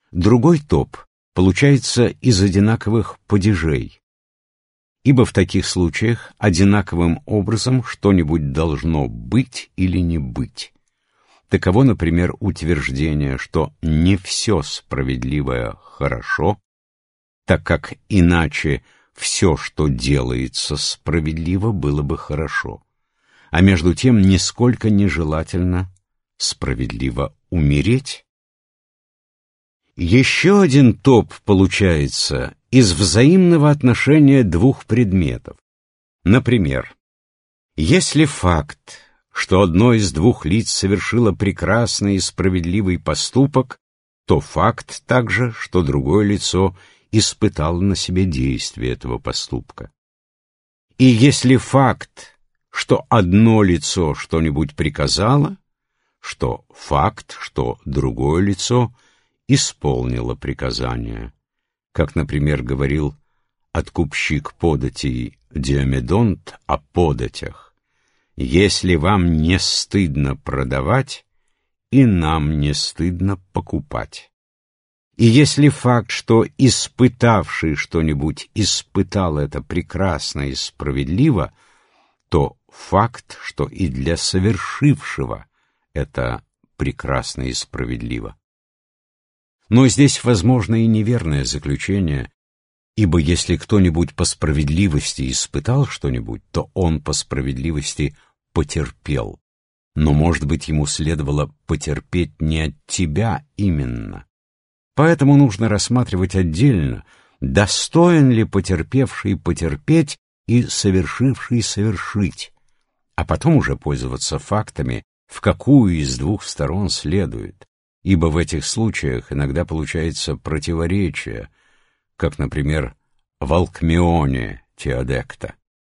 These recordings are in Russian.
Другой топ получается из одинаковых падежей, ибо в таких случаях одинаковым образом что-нибудь должно быть или не быть. Таково, например, утверждение, что не все справедливое хорошо, так как иначе все, что делается справедливо, было бы хорошо, а между тем нисколько нежелательно справедливо умереть. Еще один топ получается из взаимного отношения двух предметов. Например, если факт, что одно из двух лиц совершило прекрасный и справедливый поступок, то факт также, что другое лицо испытало на себе действие этого поступка. И если факт, что одно лицо что-нибудь приказало, что факт, что другое лицо исполнило приказание, как, например, говорил откупщик податей Диомедонт о податях: «Если вам не стыдно продавать, и нам не стыдно покупать». И если факт, что испытавший что-нибудь испытал это прекрасно и справедливо, то факт, что и для совершившего это прекрасно и справедливо. Но здесь возможно и неверное заключение, ибо если кто-нибудь по справедливости испытал что-нибудь, то он по справедливости потерпел. Но, может быть, ему следовало потерпеть не от тебя именно. Поэтому нужно рассматривать отдельно, достоин ли потерпевший потерпеть и совершивший совершить, а потом уже пользоваться фактами, в какую из двух сторон следует, ибо в этих случаях иногда получается противоречие, как, например, в Алкмеоне Теодекта.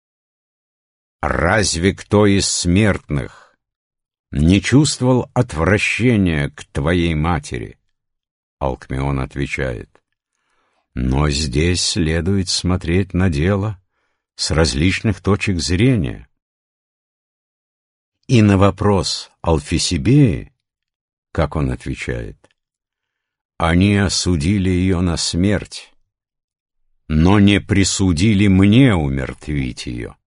«Разве кто из смертных не чувствовал отвращения к твоей матери?» Алкмеон отвечает: «Но здесь следует смотреть на дело с различных точек зрения». И на вопрос Алфисибеи, как он отвечает: «Они осудили ее на смерть, но не присудили мне умертвить ее».